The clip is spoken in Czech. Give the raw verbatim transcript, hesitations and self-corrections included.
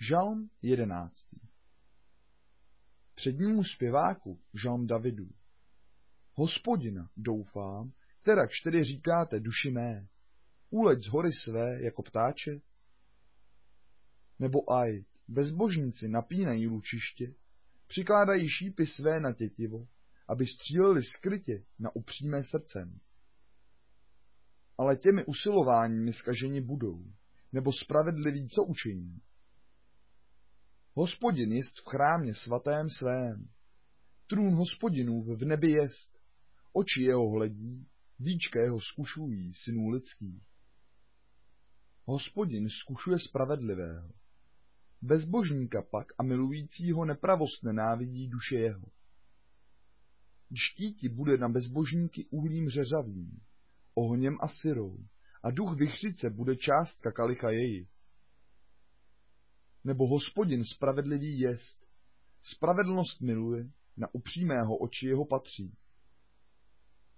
Žalm jedenáctý. Přednímu zpěváku žalm Davidu. Hospodina doufám, kterakž tedy říkáte duši mé, uleď z hory své jako ptáče? Nebo aj, bezbožníci napínají lučiště, přikládají šípy své na tětivo, aby stříleli skrytě na upřímé srdcem. Ale těmi usilováními zkaženi budou, nebo spravedliví co učiní. Hospodin jest v chrámě svatém svém, trůn Hospodinův v nebi jest, oči jeho hledí, víčka jeho zkušují synů lidských. Hospodin zkušuje spravedlivého, bezbožníka pak a milujícího nepravost nenávidí duše jeho. Štíti bude na bezbožníky uhlím řeřavým, ohněm a syrou, a duch vichřice bude částka kalicha její. Nebo Hospodin spravedlivý jest, spravedlnost miluje, na upřímého oči jeho patří.